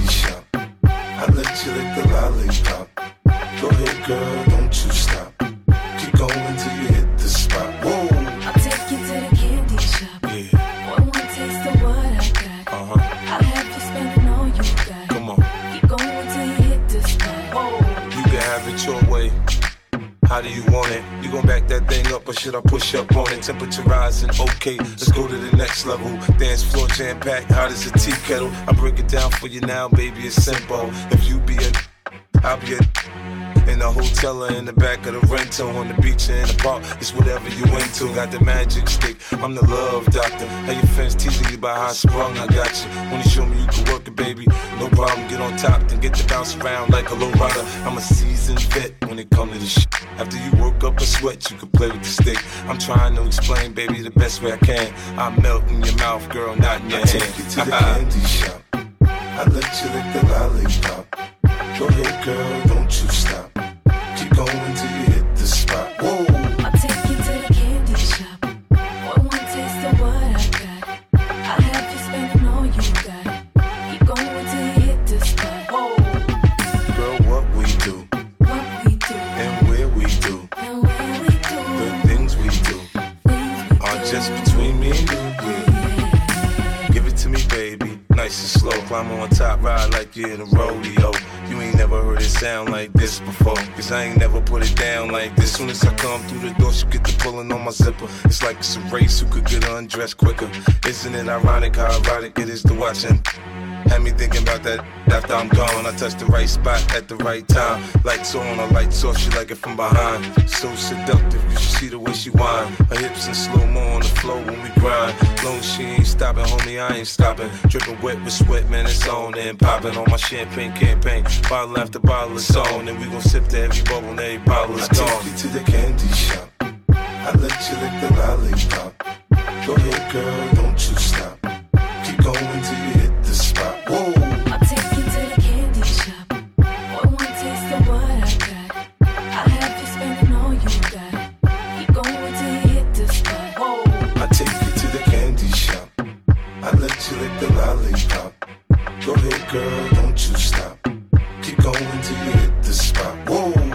shop. I let you lick the lollipop. Go ahead, girl, don't you stop. Keep going till you hit the spot. Whoa. I'll take you to the candy shop. Yeah. One taste of what I got. I'll have you spending all you got. Come on. Keep going till you hit the spot. Whoa. You can have it your way. How do you want it? You gon' back that thing up or should I push up on it? Temperature rising, okay, let's go to the next level. Dance floor jam packed, hot as a tea kettle. I break it down for you now, baby, it's simple. If you be a, I'll be a. In the hotel or in the back of the rental, on the beach or in the park, it's whatever you into. Got the magic stick, I'm the love doctor. How your friends teasing you about how I sprung, I got you. Wanna show me you can work it, baby? No problem, get on top, then get to bounce around like a low rider. I'm a seasoned vet when it comes to this shit. After you work up a sweat, you can play with the stick. I'm trying to explain, baby, the best way I can. I melt in your mouth, girl, not in your hand. I take you to the candy shop. I let you lick the lollipop. Go ahead, girl, don't you stop. Keep going till you hit the spot. Whoa. I'll take you to the candy shop. One taste of what I got. I'll have you spending all you got. Keep going till you hit the spot. Whoa. Girl, what we do, What we do, and where we do, and where we do, the things we do are just between me and you. Yeah. Give it to me, baby, nice and slow. Climb on top, ride like you're in a rodeo. You ain't never heard it sound like this before, cause I ain't never put it down like this. Soon as I come through the door, she get the pulling on my zipper. It's like it's a race, who could get undressed quicker. Isn't it ironic how erotic it is to watch and had me thinking about that after I'm gone. I touch the right spot at the right time. Lights on, or lights off, she like it from behind. So seductive, you should see the way she whine. Her hips in slow-mo on the floor when we grind. Long as she ain't stopping, homie, I ain't stopping. Dripping wet with sweat, man, it's on and popping on my champagne campaign. Bottle after bottle is on, and we gon' sip to every bubble and every bottle is gone. I take you to the candy shop. I let you lick the lollipop. Go ahead, girl, don't you stop. Keep going till you hit the spot. Whoa. I'll take you to the candy shop. One taste of what I got. I'll have you spending all you got. Keep going till you hit the spot. Whoa. I take you to the candy shop. I let you lick the lollipop. Go ahead, girl, don't you stop. Keep going till you hit the spot. Whoa.